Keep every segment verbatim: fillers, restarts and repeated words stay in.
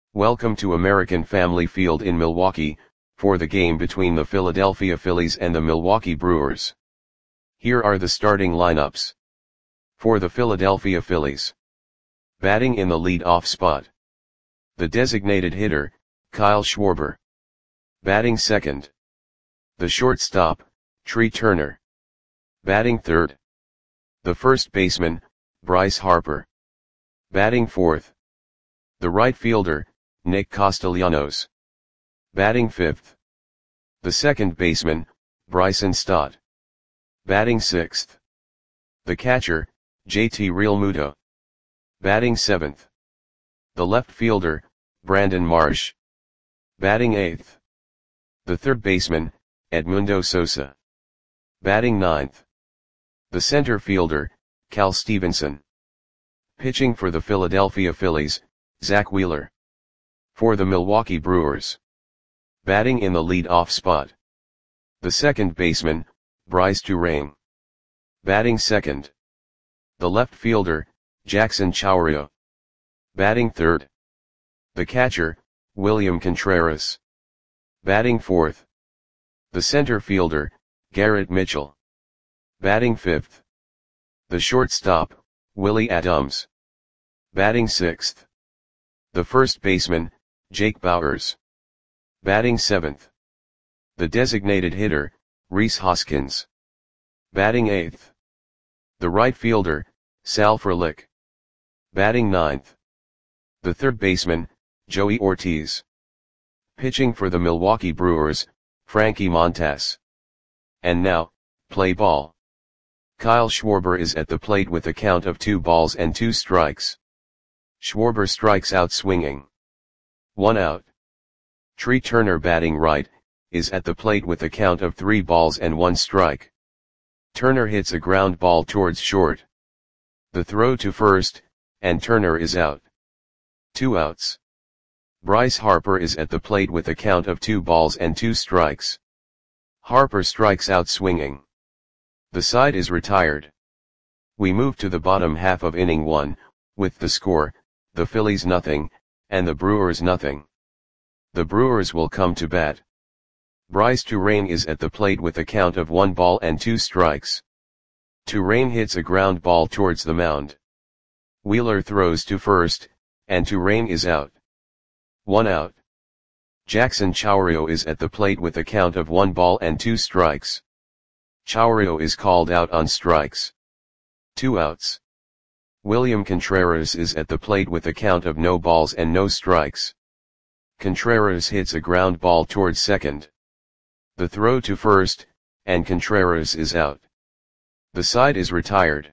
Welcome to American Family Field in Milwaukee, for the game between the Philadelphia Phillies and the Milwaukee Brewers. Here are the starting lineups. For the Philadelphia Phillies. Batting in the lead-off spot. The designated hitter, Kyle Schwarber. Batting second. The shortstop, Trea Turner. Batting third. The first baseman, Bryce Harper. Batting fourth. The right fielder, Nick Castellanos. Batting fifth. The second baseman, Bryson Stott. Batting sixth. The catcher, J T Realmuto. Batting seventh. The left fielder, Brandon Marsh. Batting eighth. The third baseman, Edmundo Sosa. Batting ninth. The center fielder, Cal Stevenson. Pitching for the Philadelphia Phillies, Zack Wheeler. For the Milwaukee Brewers. Batting in the lead-off spot. The second baseman, Brice Turang. Batting second. The left fielder, Jackson Chourio. Batting third. The catcher, William Contreras. Batting fourth. The center fielder, Garrett Mitchell. Batting fifth. The shortstop, Willie Adams. Batting sixth. The first baseman, Jake Bauers. Batting seventh. The designated hitter, Rhys Hoskins. Batting eighth. The right fielder, Sal Frelick. Batting ninth. The third baseman, Joey Ortiz. Pitching for the Milwaukee Brewers, Frankie Montas. And now, play ball. Kyle Schwarber is at the plate with a count of two balls and two strikes. Schwarber strikes out swinging. One out. Trea Turner, batting right, is at the plate with a count of three balls and one strike. Turner hits a ground ball towards short. The throw to first, and Turner is out. Two outs. Bryce Harper is at the plate with a count of two balls and two strikes. Harper strikes out swinging. The side is retired. We move to the bottom half of inning one, with the score, the Phillies nothing, and the Brewers nothing. The Brewers will come to bat. Brice Turang is at the plate with a count of one ball and two strikes. Turang hits a ground ball towards the mound. Wheeler throws to first, and Turang is out. One out. Jackson Chourio is at the plate with a count of one ball and two strikes. Chourio is called out on strikes. Two outs. William Contreras is at the plate with a count of no balls and no strikes. Contreras hits a ground ball towards second. The throw to first, and Contreras is out. The side is retired.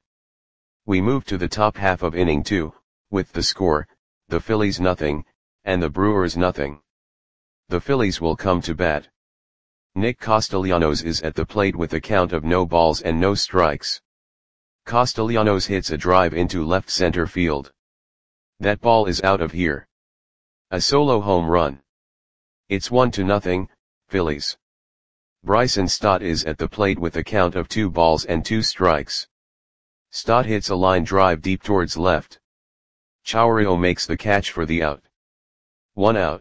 We move to the top half of inning two, with the score, the Phillies nothing, and the Brewers nothing. The Phillies will come to bat. Nick Castellanos is at the plate with a count of no balls and no strikes. Castellanos hits a drive into left center field. That ball is out of here. A solo home run. It's one to nothing, Phillies. Bryson Stott is at the plate with a count of two balls and two strikes. Stott hits a line drive deep towards left. Chourio makes the catch for the out. One out.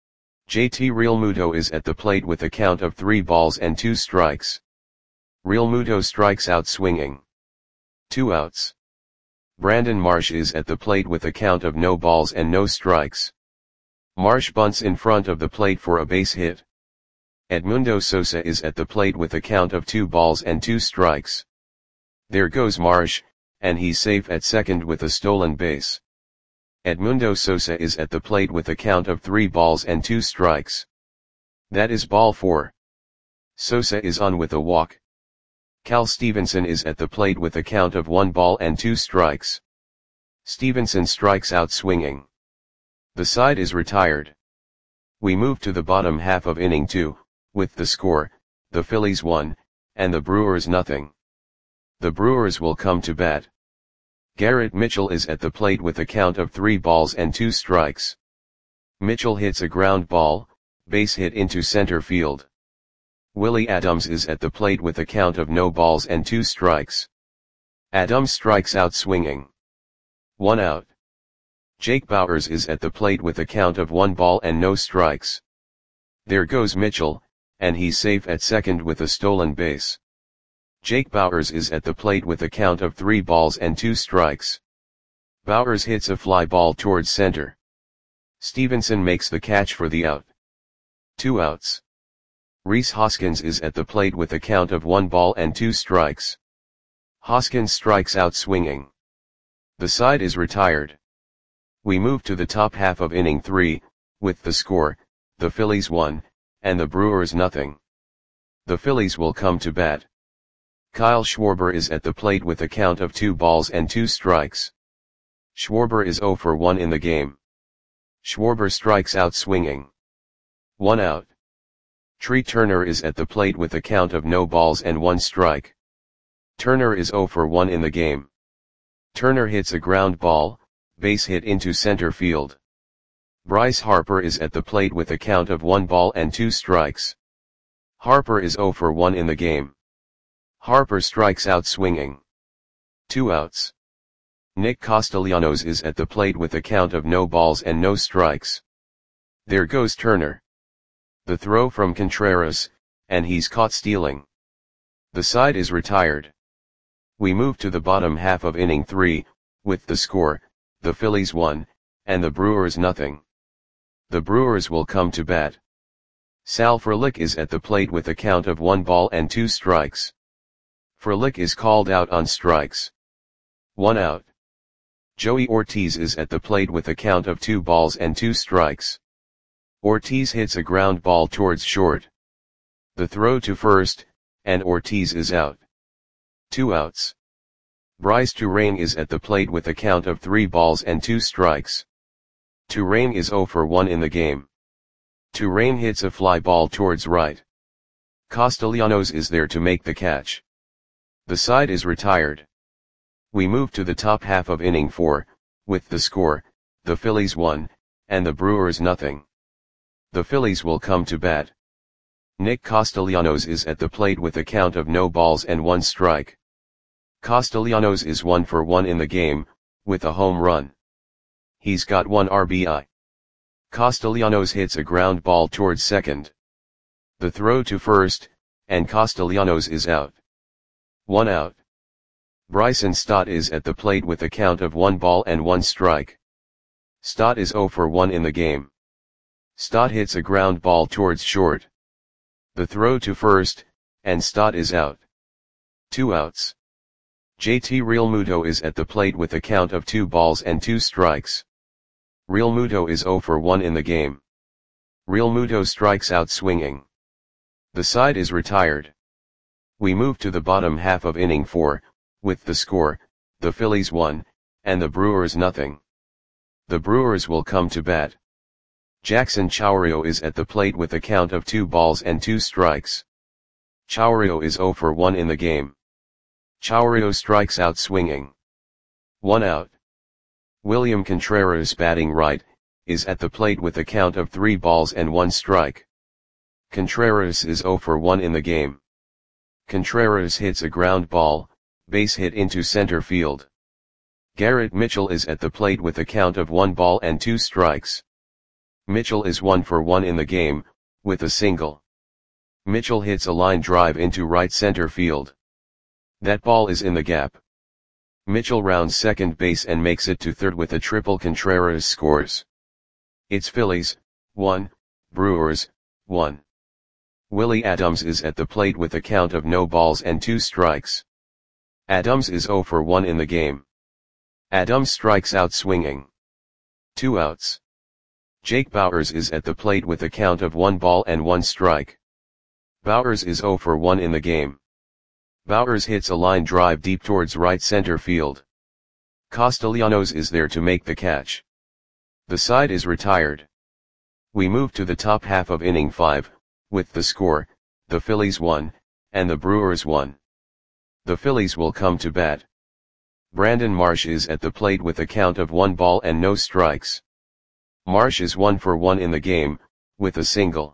J T Realmuto is at the plate with a count of three balls and two strikes. Realmuto strikes out swinging. Two outs. Brandon Marsh is at the plate with a count of no balls and no strikes. Marsh bunts in front of the plate for a base hit. Edmundo Sosa is at the plate with a count of two balls and two strikes. There goes Marsh, and he's safe at second with a stolen base. Edmundo Sosa is at the plate with a count of three balls and two strikes. That is ball four. Sosa is on with a walk. Cal Stevenson is at the plate with a count of one ball and two strikes. Stevenson strikes out swinging. The side is retired. We move to the bottom half of inning two, with the score, the Phillies one, and the Brewers nothing. The Brewers will come to bat. Garrett Mitchell is at the plate with a count of three balls and two strikes. Mitchell hits a ground ball, base hit into center field. Willie Adams is at the plate with a count of no balls and two strikes. Adams strikes out swinging. One out. Jake Bauers is at the plate with a count of one ball and no strikes. There goes Mitchell, and he's safe at second with a stolen base. Jake Bauers is at the plate with a count of three balls and two strikes. Bauers hits a fly ball towards center. Stevenson makes the catch for the out. Two outs. Rhys Hoskins is at the plate with a count of one ball and two strikes. Hoskins strikes out swinging. The side is retired. We move to the top half of inning three, with the score, the Phillies one, and the Brewers nothing. The Phillies will come to bat. Kyle Schwarber is at the plate with a count of two balls and two strikes. Schwarber is oh for one in the game. Schwarber strikes out swinging. One out. Tree Turner is at the plate with a count of no balls and one strike. Turner is oh for one in the game. Turner hits a ground ball, base hit into center field. Bryce Harper is at the plate with a count of one ball and two strikes. Harper is oh for one in the game. Harper strikes out swinging. Two outs. Nick Castellanos is at the plate with a count of no balls and no strikes. There goes Turner. The throw from Contreras, and he's caught stealing. The side is retired. We move to the bottom half of inning three, with the score, the Phillies one, and the Brewers nothing. The Brewers will come to bat. Sal Frelick is at the plate with a count of one ball and two strikes. Frelick is called out on strikes. One out. Joey Ortiz is at the plate with a count of two balls and two strikes. Ortiz hits a ground ball towards short. The throw to first, and Ortiz is out. Two outs. Bryce Turang is at the plate with a count of three balls and two strikes. Turang is oh for one in the game. Turang hits a fly ball towards right. Castellanos is there to make the catch. The side is retired. We move to the top half of inning four, with the score, the Phillies one, and the Brewers nothing. The Phillies will come to bat. Nick Castellanos is at the plate with a count of no balls and one strike. Castellanos is one for one in the game, with a home run. He's got one R B I. Castellanos hits a ground ball towards second. The throw to first, and Castellanos is out. One out. Bryson Stott is at the plate with a count of one ball and one strike. Stott is oh for one in the game. Stott hits a ground ball towards short. The throw to first, and Stott is out. Two outs. J T Realmuto is at the plate with a count of two balls and two strikes. Realmuto is oh for one in the game. Realmuto strikes out swinging. The side is retired. We move to the bottom half of inning four, with the score, the Phillies one, and the Brewers nothing. The Brewers will come to bat. Jackson Chourio is at the plate with a count of two balls and two strikes. Chourio is oh for one in the game. Chourio strikes out swinging. One out. William Contreras, batting right, is at the plate with a count of three balls and one strike. Contreras is oh for one in the game. Contreras hits a ground ball, base hit into center field. Garrett Mitchell is at the plate with a count of one ball and two strikes. Mitchell is one for one in the game, with a single. Mitchell hits a line drive into right center field. That ball is in the gap. Mitchell rounds second base and makes it to third with a triple. Contreras scores. It's Phillies, one, Brewers, one. Willie Adams is at the plate with a count of no balls and two strikes. Adams is oh for one in the game. Adams strikes out swinging. Two outs. Jake Bauers is at the plate with a count of one ball and one strike. Bauers is oh for one in the game. Bauers hits a line drive deep towards right center field. Castellanos is there to make the catch. The side is retired. We move to the top half of inning five, with the score, the Phillies one, and the Brewers one. The Phillies will come to bat. Brandon Marsh is at the plate with a count of one ball and no strikes. Marsh is one for one in the game, with a single.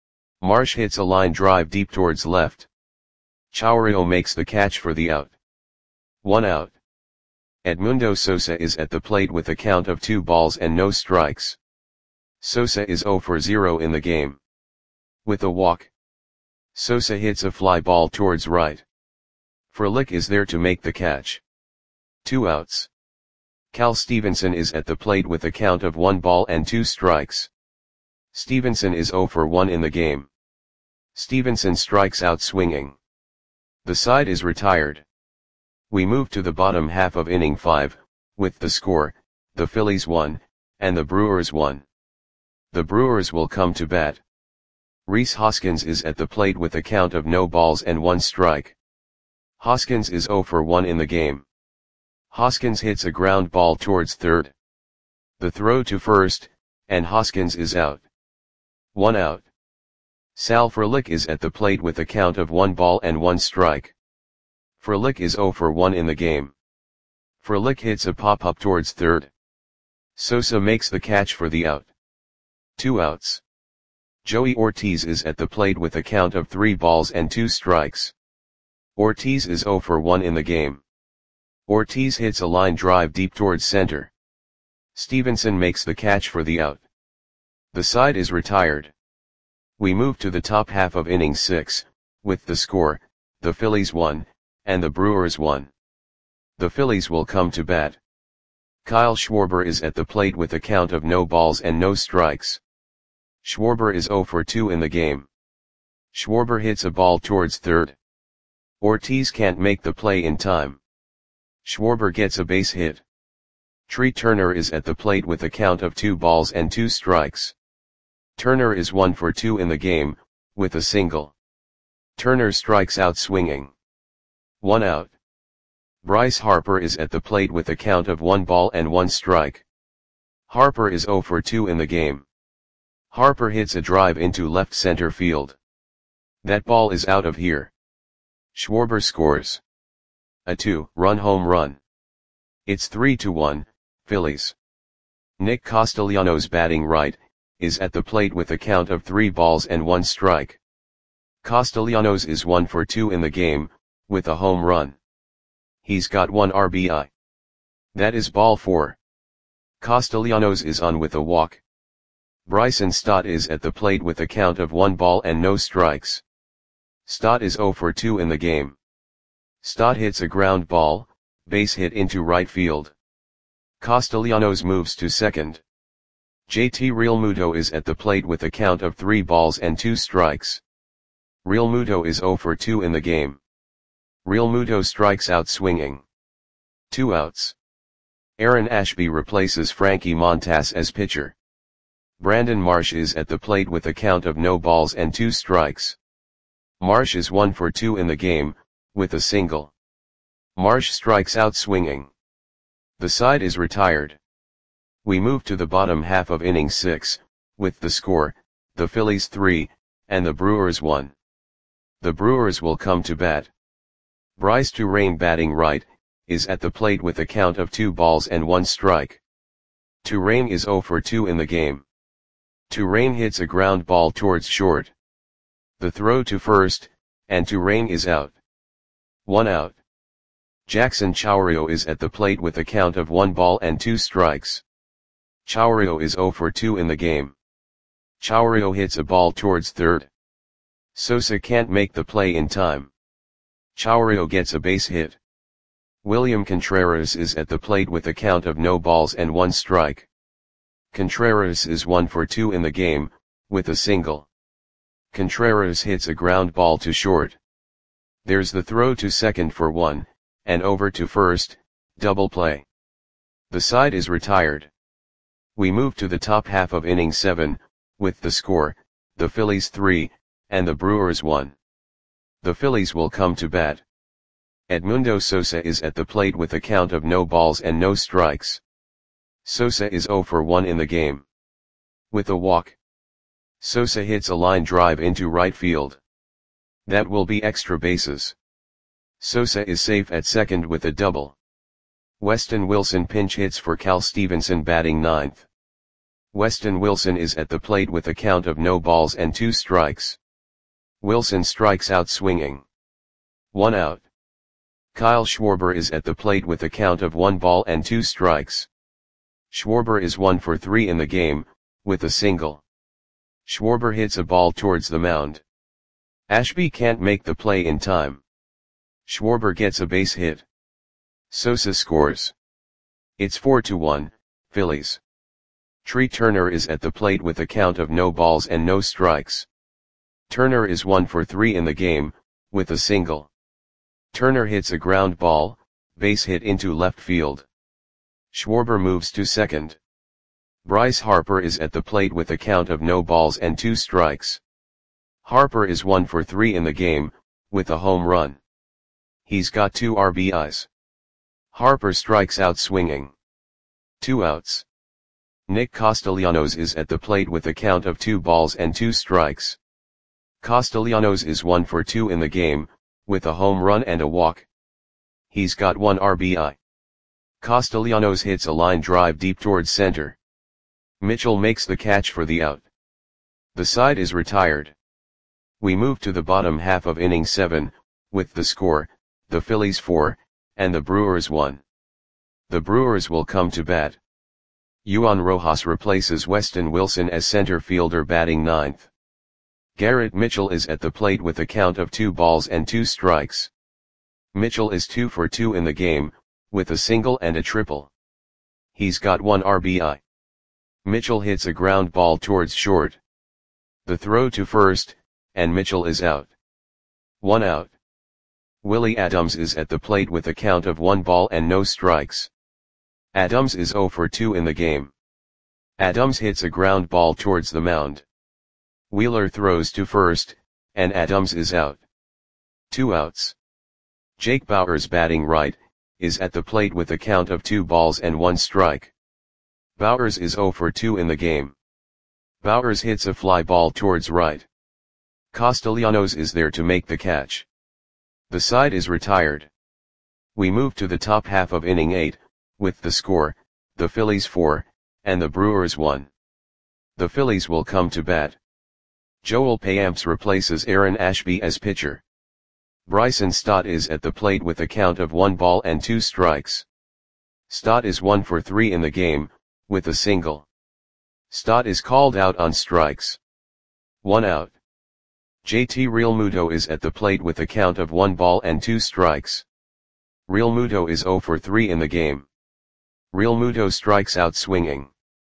Marsh hits a line drive deep towards left. Chourio makes the catch for the out. One out. Edmundo Sosa is at the plate with a count of two balls and no strikes. Sosa is zero for zero in the game. With a walk, Sosa hits a fly ball towards right. Frelick is there to make the catch. Two outs. Cal Stevenson is at the plate with a count of one ball and two strikes. Stevenson is zero for one in the game. Stevenson strikes out swinging. The side is retired. We move to the bottom half of inning five, with the score, the Phillies one, and the Brewers one. The Brewers will come to bat. Rhys Hoskins is at the plate with a count of no balls and one strike. Hoskins is zero for one in the game. Hoskins hits a ground ball towards third. The throw to first, and Hoskins is out. One out. Sal Frelick is at the plate with a count of one ball and one strike. Frelick is zero for one in the game. Frelick hits a pop-up towards third. Sosa makes the catch for the out. Two outs. Joey Ortiz is at the plate with a count of three balls and two strikes. Ortiz is zero for one in the game. Ortiz hits a line drive deep towards center. Stevenson makes the catch for the out. The side is retired. We move to the top half of inning six, with the score, the Phillies one, and the Brewers one. The Phillies will come to bat. Kyle Schwarber is at the plate with a count of no balls and no strikes. Schwarber is zero for two in the game. Schwarber hits a ball towards third. Ortiz can't make the play in time. Schwarber gets a base hit. Tree Turner is at the plate with a count of two balls and two strikes. Turner is one for two in the game, with a single. Turner strikes out swinging. One out. Bryce Harper is at the plate with a count of one ball and one strike. Harper is zero for two in the game. Harper hits a drive into left center field. That ball is out of here. Schwarber scores a two-run home run. It's three to one, Phillies. Nick Castellanos, batting right, is at the plate with a count of three balls and one strike. Castellanos is one for two in the game, with a home run. He's got one R B I. That is ball four. Castellanos is on with a walk. Bryson Stott is at the plate with a count of one ball and no strikes. Stott is zero for two in the game. Stott hits a ground ball, base hit into right field. Castellanos moves to second. J T Realmuto is at the plate with a count of three balls and two strikes. Realmuto is zero for two in the game. Realmuto strikes out swinging. Two outs. Aaron Ashby replaces Frankie Montas as pitcher. Brandon Marsh is at the plate with a count of no balls and two strikes. Marsh is one for two in the game, with a single. Marsh strikes out swinging. The side is retired. We move to the bottom half of inning six, with the score, the Phillies three, and the Brewers one. The Brewers will come to bat. Bryce Turang, batting right, is at the plate with a count of two balls and one strike. Turang is zero for two in the game. Turang hits a ground ball towards short. The throw to first, and Turang is out. One out. Jackson Chourio is at the plate with a count of one ball and two strikes. Chourio is zero for two in the game. Chourio hits a ball towards third. Sosa can't make the play in time. Chourio gets a base hit. William Contreras is at the plate with a count of no balls and one strike. Contreras is one for two in the game, with a single. Contreras hits a ground ball to short. There's the throw to second for one, and over to first, double play. The side is retired. We move to the top half of inning seven, with the score, the Phillies three, and the Brewers one. The Phillies will come to bat. Edmundo Sosa is at the plate with a count of no balls and no strikes. Sosa is zero for one in the game. With a walk, Sosa hits a line drive into right field. That will be extra bases. Sosa is safe at second with a double. Weston Wilson pinch hits for Cal Stevenson, batting ninth. Weston Wilson is at the plate with a count of no balls and two strikes. Wilson strikes out swinging. One out. Kyle Schwarber is at the plate with a count of one ball and two strikes. Schwarber is one for three in the game, with a single. Schwarber hits a ball towards the mound. Ashby can't make the play in time. Schwarber gets a base hit. Sosa scores. It's four to one, Phillies. Tree Turner is at the plate with a count of no balls and no strikes. Turner is one for three in the game, with a single. Turner hits a ground ball, base hit into left field. Schwarber moves to second. Bryce Harper is at the plate with a count of no balls and two strikes. Harper is one for three in the game, with a home run. He's got two R B Is. Harper strikes out swinging. Two outs. Nick Castellanos is at the plate with a count of two balls and two strikes. Castellanos is one for two in the game, with a home run and a walk. He's got one R B I. Castellanos hits a line drive deep towards center. Mitchell makes the catch for the out. The side is retired. We move to the bottom half of inning seven, with the score, the Phillies four, and the Brewers one. The Brewers will come to bat. Juan Rojas replaces Weston Wilson as center fielder batting ninth. Garrett Mitchell is at the plate with a count of two balls and two strikes. Mitchell is two for two in the game, with a single and a triple. He's got one R B I. Mitchell hits a ground ball towards short. The throw to first, and Mitchell is out. One out. Willie Adams is at the plate with a count of one ball and no strikes. Adams is zero for two in the game. Adams hits a ground ball towards the mound. Wheeler throws to first, and Adams is out. Two outs. Jake Bauers batting right, is at the plate with a count of two balls and one strike. Bauers is zero for two in the game. Bauers hits a fly ball towards right. Castellanos is there to make the catch. The side is retired. We move to the top half of inning eight, with the score, the Phillies four, and the Brewers one. The Phillies will come to bat. Joel Payamps replaces Aaron Ashby as pitcher. Bryson Stott is at the plate with a count of one ball and two strikes. Stott is one for three in the game, with a single. Stott is called out on strikes. One out. J T Realmuto is at the plate with a count of one ball and two strikes. Realmuto is zero for three in the game. Realmuto strikes out swinging.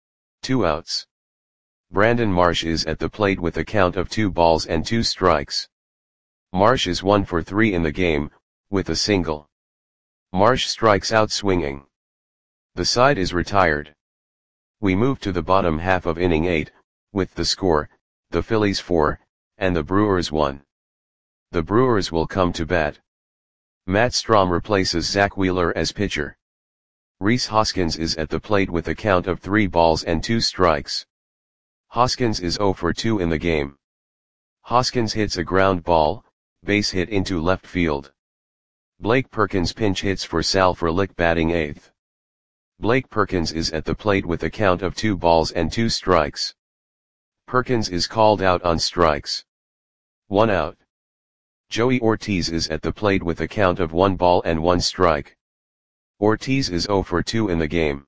Two outs. Brandon Marsh is at the plate with a count of two balls and two strikes. Marsh is one for three in the game, with a single. Marsh strikes out swinging. The side is retired. We move to the bottom half of inning eight, with the score, the Phillies four, and the Brewers one. The Brewers will come to bat. Matt Strom replaces Zach Wheeler as pitcher. Rhys Hoskins is at the plate with a count of three balls and two strikes. Hoskins is zero for two in the game. Hoskins hits a ground ball, base hit into left field. Blake Perkins pinch hits for Sal Frelick batting eighth. Blake Perkins is at the plate with a count of two balls and two strikes. Perkins is called out on strikes. One out. Joey Ortiz is at the plate with a count of one ball and one strike. Ortiz is zero for two in the game.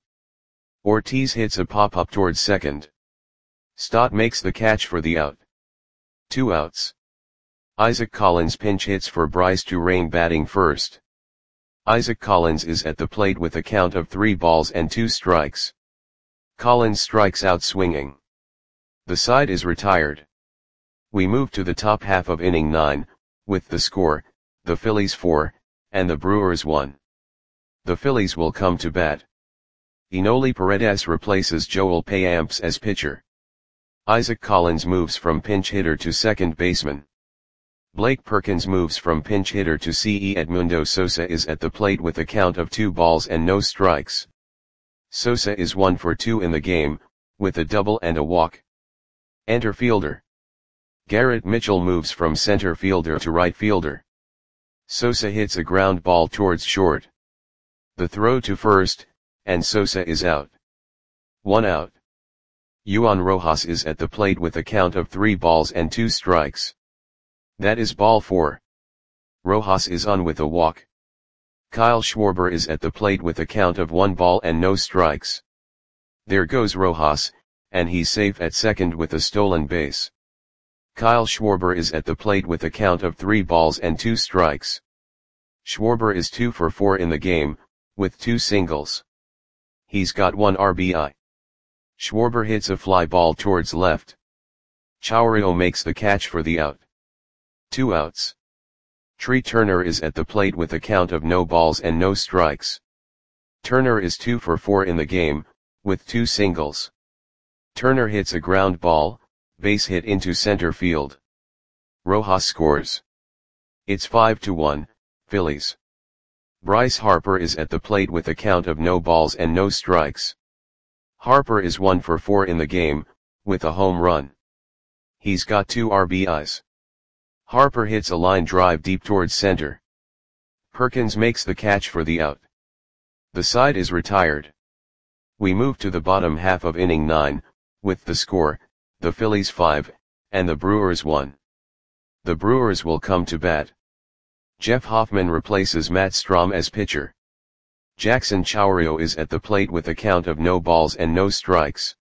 Ortiz hits a pop-up towards second. Stott makes the catch for the out. Two outs. Isaac Collins pinch hits for Bryce Turang batting first. Isaac Collins is at the plate with a count of three balls and two strikes. Collins strikes out swinging. The side is retired. We move to the top half of inning nine, with the score, the Phillies four, and the Brewers one. The Phillies will come to bat. Enoli Paredes replaces Joel Payamps as pitcher. Isaac Collins moves from pinch hitter to second baseman. Blake Perkins moves from pinch hitter to C E Edmundo Sosa is at the plate with a count of two balls and no strikes. Sosa is one for two in the game, with a double and a walk. Enter fielder. Garrett Mitchell moves from center fielder to right fielder. Sosa hits a ground ball towards short. The throw to first, and Sosa is out. One out. Juan Rojas is at the plate with a count of three balls and two strikes. That is ball four. Rojas is on with a walk. Kyle Schwarber is at the plate with a count of one ball and no strikes. There goes Rojas, and he's safe at second with a stolen base. Kyle Schwarber is at the plate with a count of three balls and two strikes. Schwarber is two for four in the game, with two singles. He's got one R B I. Schwarber hits a fly ball towards left. Chourio makes the catch for the out. Two outs. Trey Turner is at the plate with a count of no balls and no strikes. Turner is two for four in the game, with two singles. Turner hits a ground ball, base hit into center field. Rojas scores. It's five to one, Phillies. Bryce Harper is at the plate with a count of no balls and no strikes. Harper is one for four in the game, with a home run. He's got two R B Is. Harper hits a line drive deep towards center. Perkins makes the catch for the out. The side is retired. We move to the bottom half of inning nine, with the score, the Phillies five, and the Brewers one. The Brewers will come to bat. Jeff Hoffman replaces Matt Strahm as pitcher. Jackson Chourio is at the plate with a count of no balls and no strikes.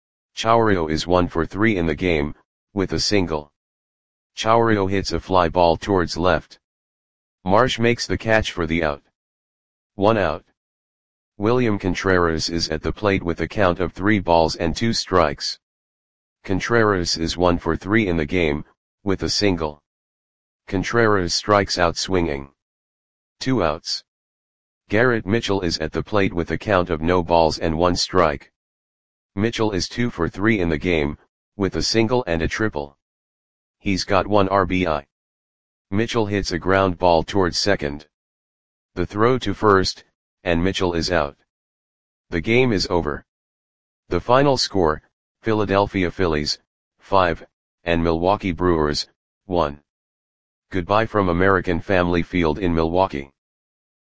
Chourio is one for three in the game, with a single. Chourio hits a fly ball towards left. Marsh makes the catch for the out. One out. William Contreras is at the plate with a count of three balls and two strikes. Contreras is one for three in the game, with a single. Contreras strikes out swinging. Two outs. Garrett Mitchell is at the plate with a count of no balls and one strike. Mitchell is two for three in the game, with a single and a triple. He's got one R B I. Mitchell hits a ground ball towards second. The throw to first, and Mitchell is out. The game is over. The final score, Philadelphia Phillies, five, and Milwaukee Brewers, one. Goodbye from American Family Field in Milwaukee.